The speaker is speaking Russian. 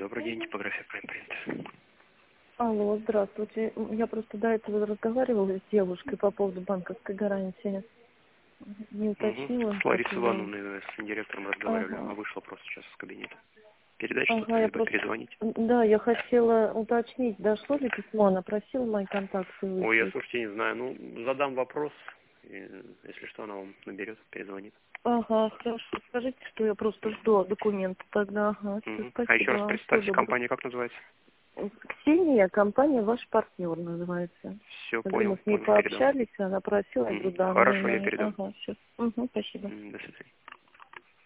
Добрый день, типография Prime Print. Алло, здравствуйте. Я просто до этого разговаривала с девушкой по поводу банковской гарантии. Не уточнила, С как Ларисой ее... Ивановной, с директором разговаривали, Ага. она вышла просто сейчас из кабинета. Передать что-то, Ага, я либо просто... перезвонить. Да, я хотела уточнить, дошло ли письмо, она просила мои контакты Ой, я, выслать. слушайте, не знаю, ну, задам вопрос, и, если что, она вам наберет, перезвонит. Ага, хорошо. Скажите, что я просто жду документы тогда. Ага, все, А еще спасибо раз вам. Всего представьте, доброго. компания как называется? Ксения, компания «Ваш партнер» называется. Все, Когда мы понял, с ней передам. пообщались, она просила, я говорю, да, Хорошо, я мои. передам. Ага, все. Спасибо. До свидания.